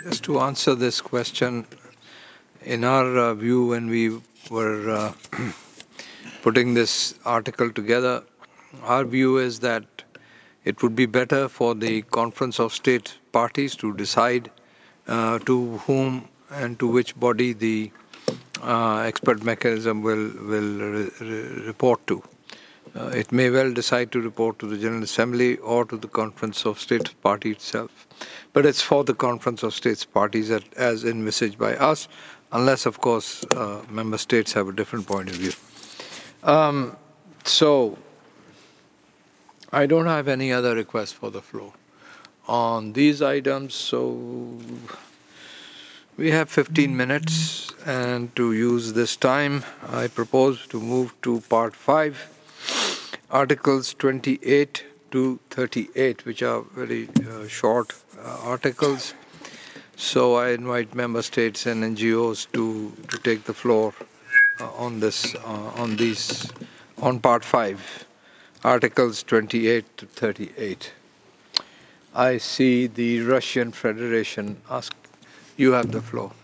Just to answer this question, in our view, when we were putting this article together, our view is that it would be better for the Conference of State Parties to decide to whom and to which body the expert mechanism will report to. It may well decide to report to the General Assembly or to the Conference of States Party itself. But it's for the Conference of States Parties as envisaged by us, unless, of course, member states have a different point of view. So I don't have any other request for the floor on these items. So we have 15 minutes, and to use this time, I propose to move to part 5. Articles 28 to 38, which are very short articles. So I invite member states and NGOs to take the floor on this, on part 5, articles 28 to 38. I see the Russian Federation ask. You have the floor.